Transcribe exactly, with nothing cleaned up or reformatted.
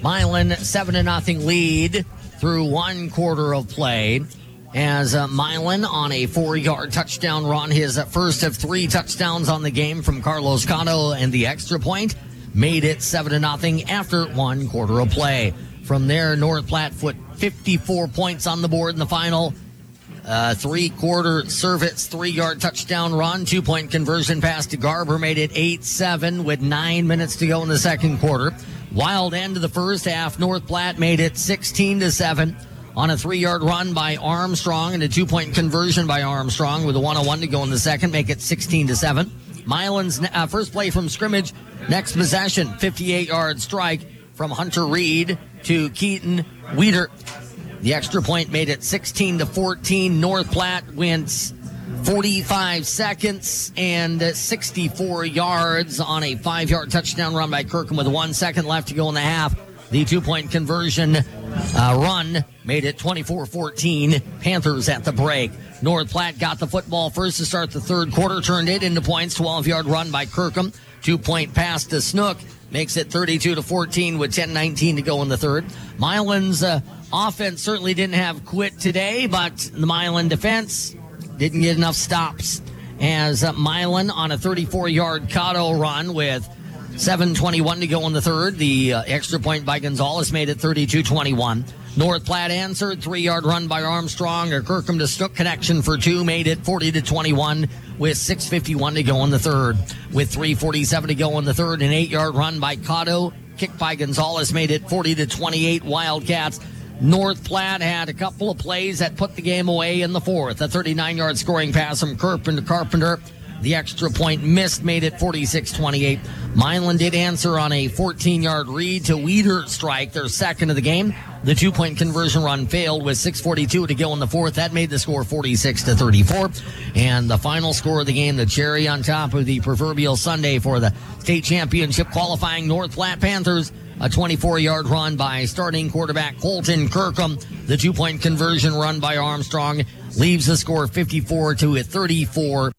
Milan, seven to nothing lead through one quarter of play. As uh, Milan on a four-yard touchdown run, his first of three touchdowns on the game from Carlos Cotto and the extra point, made it seven to nothing after one quarter of play. From there, North Platte put fifty-four points on the board in the final. Uh, three-quarter service, three-yard touchdown run, two-point conversion pass to Garber made it eight seven with nine minutes to go in the second quarter. Wild end of the first half, North Platte made it sixteen to seven. On a three-yard run by Armstrong and a two-point conversion by Armstrong with a one oh one to go in the second, make it sixteen to seven. Milan's uh, first play from scrimmage, next possession, fifty-eight-yard strike from Hunter Reed to Keaton Weeder. The extra point made it sixteen to fourteen. North Platte wins forty-five seconds and sixty-four yards on a five-yard touchdown run by Kirkham with one second left to go in the half. The two-point conversion uh, run made it twenty-four fourteen. Panthers at the break. North Platte got the football first to start the third quarter, turned it into points. twelve-yard run by Kirkham. Two-point pass to Snook makes it thirty-two to fourteen with ten nineteen to go in the third. Milan's uh, offense certainly didn't have quit today, but the Milan defense didn't get enough stops. As uh, Milan on a thirty-four-yard Cotto run with seven twenty-one to go in the third. The uh, extra point by Gonzalez made it thirty-two twenty-one. North Platte answered. Three-yard run by Armstrong. A Kirkham to Snook connection for two made it forty to twenty-one with six fifty-one to go in the third. With three forty-seven to go in the third, an eight-yard run by Cotto. Kick by Gonzalez made it forty to twenty-eight. Wildcats. North Platte had a couple of plays that put the game away in the fourth. A thirty-nine-yard scoring pass from Carpenter. Carpenter. The extra point missed, made it forty-six twenty-eight. Milan did answer on a fourteen-yard read to Weeder strike, their second of the game. The two-point conversion run failed with six forty-two to go in the fourth. That made the score forty-six to thirty-four. And the final score of the game, the cherry on top of the proverbial sundae for the state championship qualifying North Platte Panthers. A twenty-four-yard run by starting quarterback Colton Kirkham. The two-point conversion run by Armstrong leaves the score fifty-four to thirty-four.